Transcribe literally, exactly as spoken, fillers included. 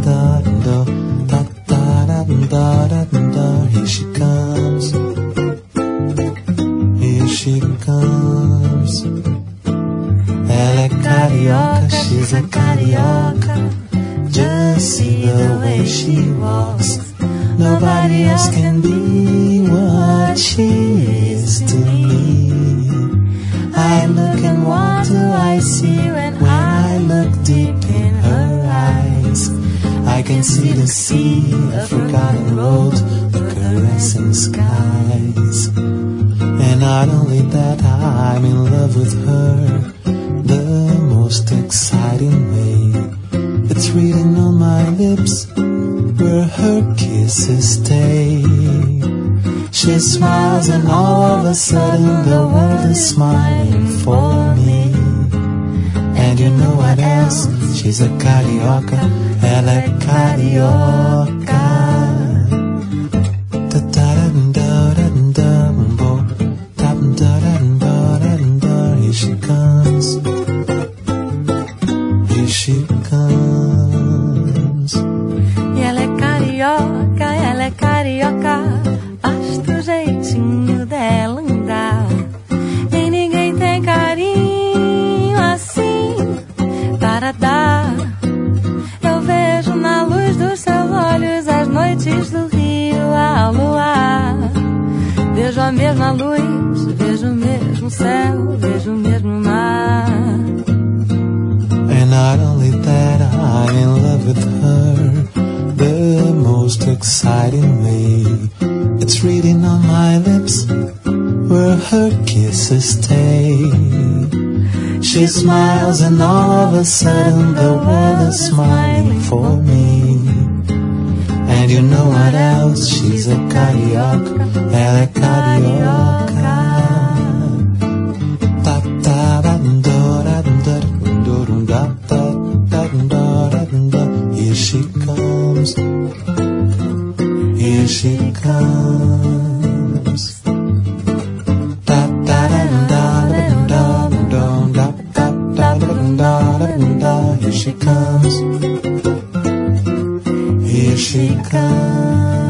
Here she comes. Here she comes. Ela é carioca, she's a carioca. Just see the way she walks. Nobody else can be what she is to me. I look and what do I see when I look deep in her eyes? I can see the sea, a forgotten road, the caressing skies. And not only that, I'm in love with her, the most exciting way. It's written on my lips, where her kisses stay. She smiles and all of a sudden the world is smiling for me. And you know what else? She's a carioca, ela é carioca. Here she comes. Here she comes. E ela é carioca, ela é carioca. Basta o jeitinho dela andar. E ninguém tem carinho assim para dar. Eu vejo na luz dos seus olhos as noites do rio ao luar. Vejo a mesma luz, vejo o mesmo céu, vejo o mesmo mar. And not only that, I'm in love with her, the most exciting way. It's written on my lips, where her kisses stay. She smiles and all of a sudden the world is smiling for me. And you know what else? She's a carioca, ela é carioca. Here she comes. Here she comes. Here she comes. Here she comes.